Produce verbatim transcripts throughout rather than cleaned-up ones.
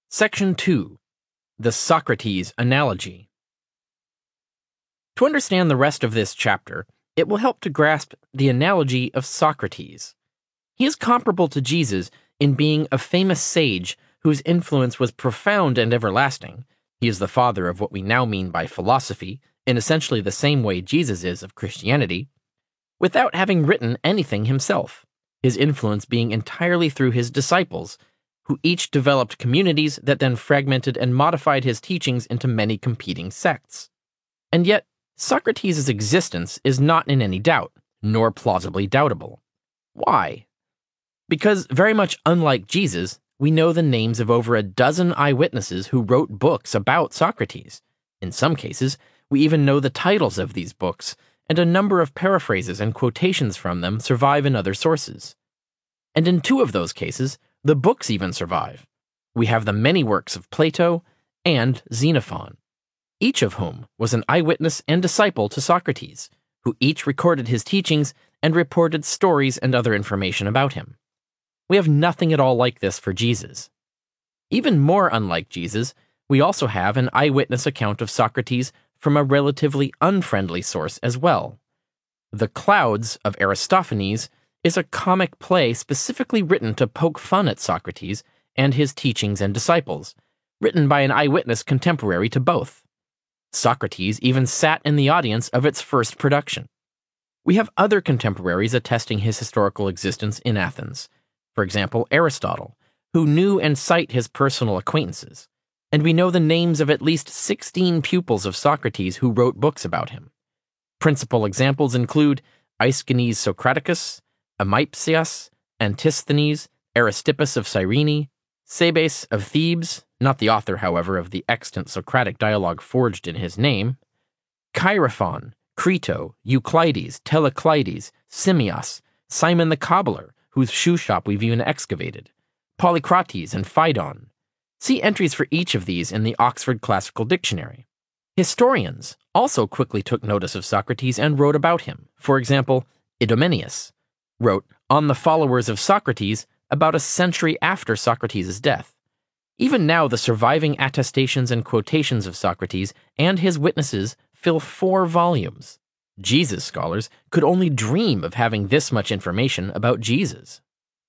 Section two. The Socrates Analogy. To understand the rest of this chapter, it will help to grasp the analogy of Socrates. He is comparable to Jesus in being a famous sage whose influence was profound and everlasting. He is the father of what we now mean by philosophy, in essentially the same way Jesus is of Christianity, without having written anything himself, his influence being entirely through his disciples, who each developed communities that then fragmented and modified his teachings into many competing sects. And yet, Socrates' existence is not in any doubt, nor plausibly doubtable. Why? Because, very much unlike Jesus, we know the names of over a dozen eyewitnesses who wrote books about Socrates. In some cases, we even know the titles of these books, and a number of paraphrases and quotations from them survive in other sources. And in two of those cases, the books even survive. We have the many works of Plato and Xenophon, each of whom was an eyewitness and disciple to Socrates, who each recorded his teachings and reported stories and other information about him. We have nothing at all like this for Jesus. Even more unlike Jesus, we also have an eyewitness account of Socrates from a relatively unfriendly source as well. The Clouds of Aristophanes is a comic play specifically written to poke fun at Socrates and his teachings and disciples, written by an eyewitness contemporary to both. Socrates even sat in the audience of its first production. We have other contemporaries attesting his historical existence in Athens, for example, Aristotle, who knew and cite his personal acquaintances, and we know the names of at least sixteen pupils of Socrates who wrote books about him. Principal examples include Aeschines Socraticus, Amypsias, Antisthenes, Aristippus of Cyrene, Sabes of Thebes, not the author, however, of the extant Socratic dialogue forged in his name, Chaerephon, Crito, Euclides, Teleclides, Simmias, Simon the Cobbler, whose shoe shop we've even excavated, Polycrates and Phaedon. See entries for each of these in the Oxford Classical Dictionary. Historians also quickly took notice of Socrates and wrote about him. For example, Idomeneus wrote on the followers of Socrates about a century after Socrates' death. Even now, the surviving attestations and quotations of Socrates and his witnesses fill four volumes. Jesus scholars could only dream of having this much information about Jesus.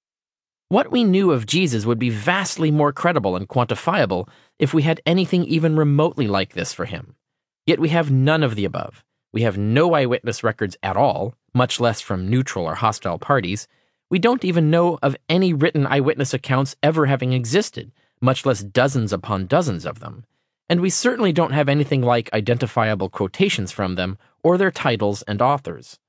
What we knew of Jesus would be vastly more credible and quantifiable if we had anything even remotely like this for him. Yet we have none of the above. We have no eyewitness records at all, much less from neutral or hostile parties. We don't even know of any written eyewitness accounts ever having existed, much less dozens upon dozens of them. And we certainly don't have anything like identifiable quotations from them or their titles and authors.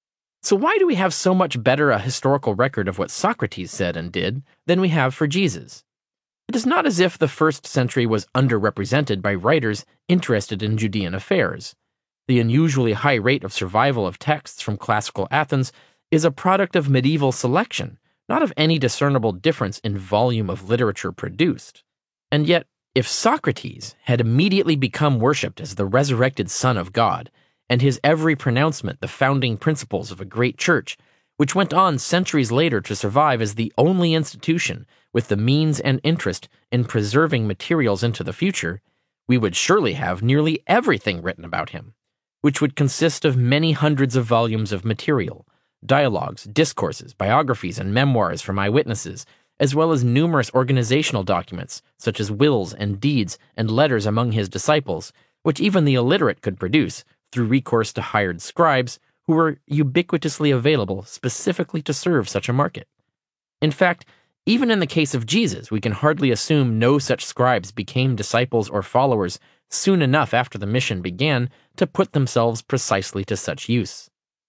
So why do we have so much better a historical record of what Socrates said and did than we have for Jesus? It is not as if the first century was underrepresented by writers interested in Judean affairs. The unusually high rate of survival of texts from classical Athens is a product of medieval selection, not of any discernible difference in volume of literature produced. And yet, if Socrates had immediately become worshipped as the resurrected Son of God, and his every pronouncement the founding principles of a great church, which went on centuries later to survive as the only institution with the means and interest in preserving materials into the future, we would surely have nearly everything written about him, which would consist of many hundreds of volumes of material, dialogues, discourses, biographies, and memoirs from eyewitnesses, as well as numerous organizational documents, such as wills and deeds and letters among his disciples, which even the illiterate could produce through recourse to hired scribes who were ubiquitously available specifically to serve such a market. In fact, even in the case of Jesus, we can hardly assume no such scribes became disciples or followers soon enough after the mission began to put themselves precisely to such use.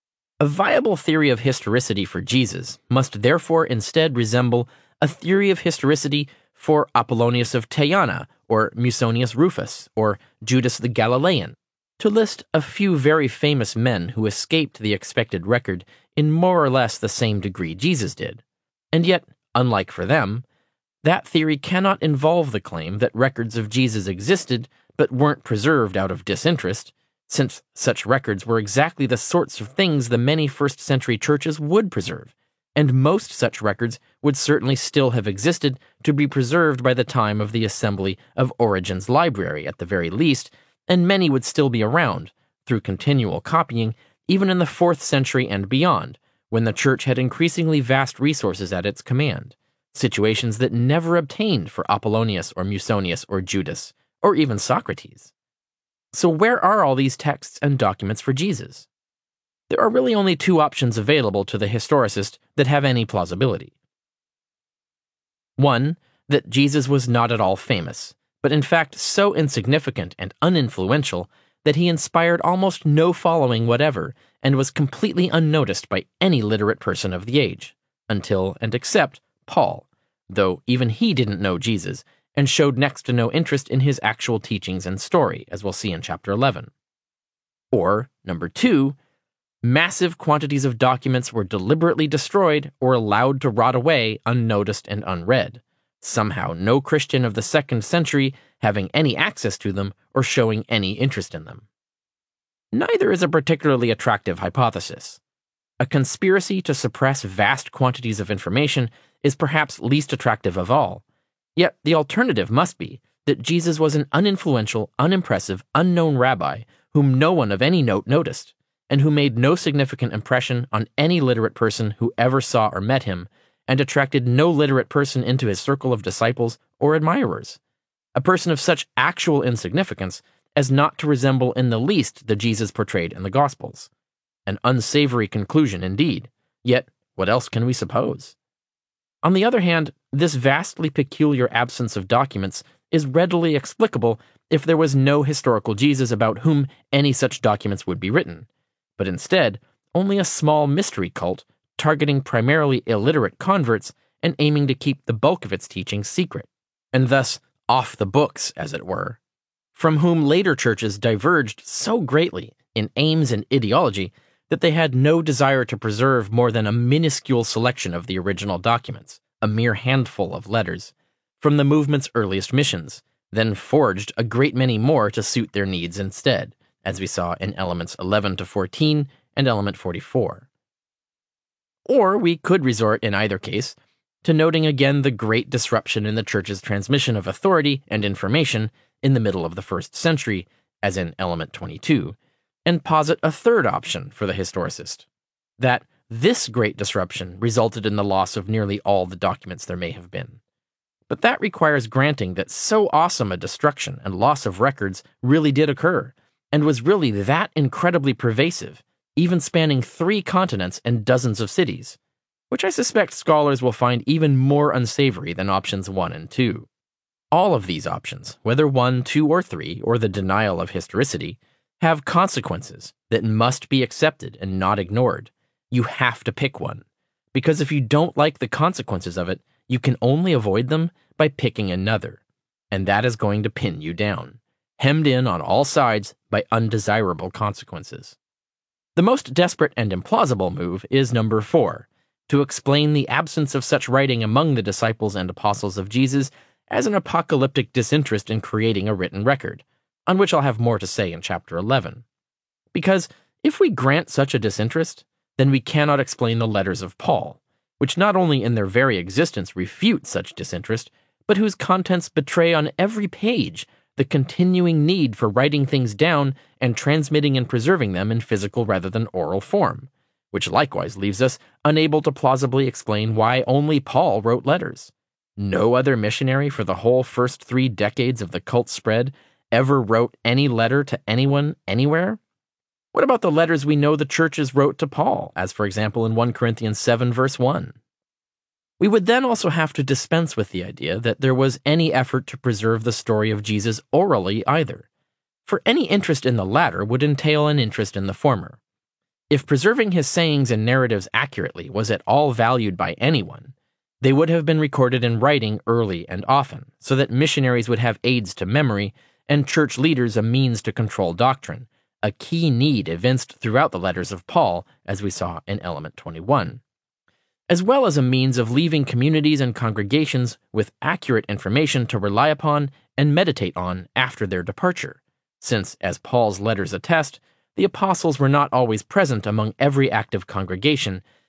A viable theory of historicity for Jesus must therefore instead resemble a theory of historicity for Apollonius of Tyana, or Musonius Rufus, or Judas the Galilean, to list a few very famous men who escaped the expected record in more or less the same degree Jesus did. And yet, unlike for them, that theory cannot involve the claim that records of Jesus existed but weren't preserved out of disinterest, since such records were exactly the sorts of things the many first-century churches would preserve, and most such records would certainly still have existed to be preserved by the time of the assembly of Origen's library at the very least, and many would still be around, through continual copying, even in the fourth century and beyond, when the Church had increasingly vast resources at its command, situations that never obtained for Apollonius or Musonius or Judas, or even Socrates. So where are all these texts and documents for Jesus? There are really only two options available to the historicist that have any plausibility. One, that Jesus was not at all famous, but in fact so insignificant and uninfluential that he inspired almost no following whatever and was completely unnoticed by any literate person of the age, until and except Paul, though even he didn't know Jesus and showed next to no interest in his actual teachings and story, as we'll see in chapter eleven. Or, number two, massive quantities of documents were deliberately destroyed or allowed to rot away unnoticed and unread, somehow no Christian of the second century having any access to them or showing any interest in them. Neither is a particularly attractive hypothesis. A conspiracy to suppress vast quantities of information is perhaps least attractive of all, yet the alternative must be that Jesus was an uninfluential, unimpressive, unknown rabbi whom no one of any note noticed, and who made no significant impression on any literate person who ever saw or met him, and attracted no literate person into his circle of disciples or admirers. A person of such actual insignificance as not to resemble in the least the Jesus portrayed in the Gospels. An unsavory conclusion indeed, yet what else can we suppose? On the other hand, this vastly peculiar absence of documents is readily explicable if there was no historical Jesus about whom any such documents would be written, but instead only a small mystery cult targeting primarily illiterate converts and aiming to keep the bulk of its teachings secret, and thus off the books, as it were, from whom later churches diverged so greatly in aims and ideology that they had no desire to preserve more than a minuscule selection of the original documents, a mere handful of letters, from the movement's earliest missions, then forged a great many more to suit their needs instead, as we saw in elements eleven to fourteen and element forty-four. Or we could resort, in either case, to noting again the great disruption in the Church's transmission of authority and information in the middle of the first century, as in element twenty-two, and posit a third option for the historicist, that this great disruption resulted in the loss of nearly all the documents there may have been. But that requires granting that so awesome a destruction and loss of records really did occur, and was really that incredibly pervasive, even spanning three continents and dozens of cities, which I suspect scholars will find even more unsavory than options one and two. All of these options, whether one, two, or three, or the denial of historicity, have consequences that must be accepted and not ignored. You have to pick one, because if you don't like the consequences of it, you can only avoid them by picking another, and that is going to pin you down, hemmed in on all sides by undesirable consequences. The most desperate and implausible move is number four, to explain the absence of such writing among the disciples and apostles of Jesus as an apocalyptic disinterest in creating a written record, on which I'll have more to say in chapter eleven. Because if we grant such a disinterest, then we cannot explain the letters of Paul, which not only in their very existence refute such disinterest, but whose contents betray on every page the continuing need for writing things down and transmitting and preserving them in physical rather than oral form, which likewise leaves us unable to plausibly explain why only Paul wrote letters. No other missionary for the whole first three decades of the cult's spread ever wrote any letter to anyone anywhere? What about the letters we know the churches wrote to Paul, as for example in First Corinthians seven verse one? We would then also have to dispense with the idea that there was any effort to preserve the story of Jesus orally either, for any interest in the latter would entail an interest in the former. If preserving his sayings and narratives accurately was at all valued by anyone, they would have been recorded in writing early and often, so that missionaries would have aids to memory and church leaders a means to control doctrine, a key need evinced throughout the letters of Paul, as we saw in element twenty-one, as well as a means of leaving communities and congregations with accurate information to rely upon and meditate on after their departure, since, as Paul's letters attest, the apostles were not always present among every active congregation,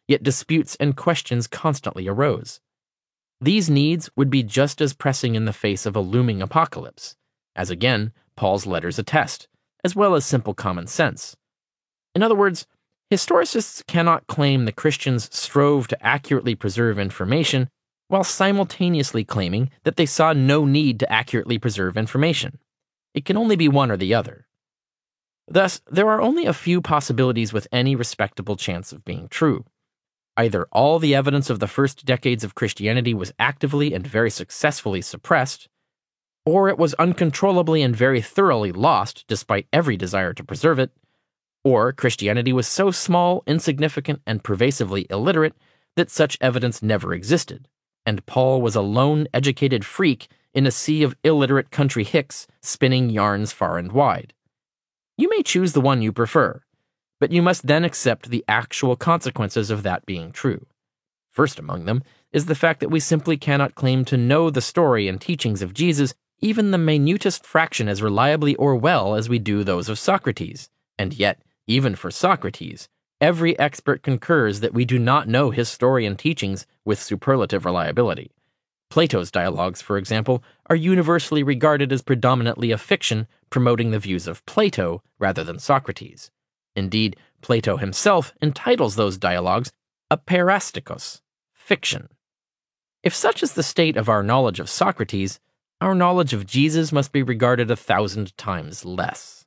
yet disputes and questions constantly arose. These needs would be just as pressing in the face of a looming apocalypse, as again Paul's letters attest, as well as simple common sense. In other words, historicists cannot claim the Christians strove to accurately preserve information while simultaneously claiming that they saw no need to accurately preserve information. It can only be one or the other. Thus, there are only a few possibilities with any respectable chance of being true. Either all the evidence of the first decades of Christianity was actively and very successfully suppressed, or it was uncontrollably and very thoroughly lost despite every desire to preserve it, or Christianity was so small, insignificant, and pervasively illiterate that such evidence never existed, and Paul was a lone educated freak in a sea of illiterate country hicks spinning yarns far and wide. You may choose the one you prefer, but you must then accept the actual consequences of that being true. First among them is the fact that we simply cannot claim to know the story and teachings of Jesus even the minutest fraction as reliably or well as we do those of Socrates, and yet, even for Socrates, every expert concurs that we do not know his story and teachings with superlative reliability. Plato's dialogues, for example, are universally regarded as predominantly a fiction promoting the views of Plato rather than Socrates. Indeed, Plato himself entitles those dialogues a perastikos, fiction. If such is the state of our knowledge of Socrates, our knowledge of Jesus must be regarded a thousand times less.